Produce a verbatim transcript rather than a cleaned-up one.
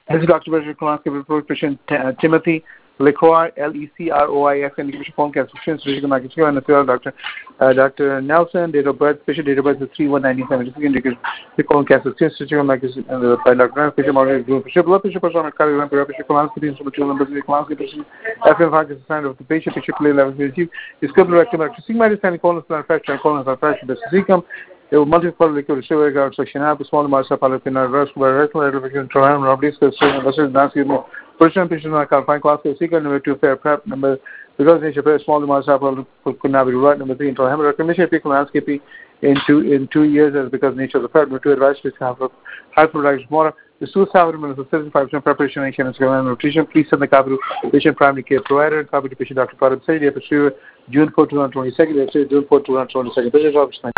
This is Doctor Bashir Kalansky, patient uh, Timothy LeCroix, L E C R O I X, and you phone cancer, and the Doctor uh, Doctor Nelson, date of birth, patient date of birth is three one nineteen seventy six, indicates the colon cancer, and by Doctor Patient Margaret Group, blood pressure, person, cardiac, patient Kalansky, instrumental numbers, Kalansky, patient, F M Hawkins, sign of the patient, patient, play level, discovery rectum, sigma, standing colon, fracture, and colon, fracture, the cecum. There were multiple liquid sugar guards, section up, small massa, palapina, rust, rectal, elevation, trial, robberies, and Nancy, person, patient, fine class, secret, number two, fair prep, number, because nature, small massa, could not be right, number three, into hammer, recommendation, people landscaping in two, in two years, as because nature of the prep, number two, advice, which have hyperproduction water. The suicide is a seventy-five percent preparation and nutrition. Please send the copy to patient primary care provider and copy to patient Doctor Farad Saidi, June fourth, twenty twenty-two, June fourth, twenty twenty-two.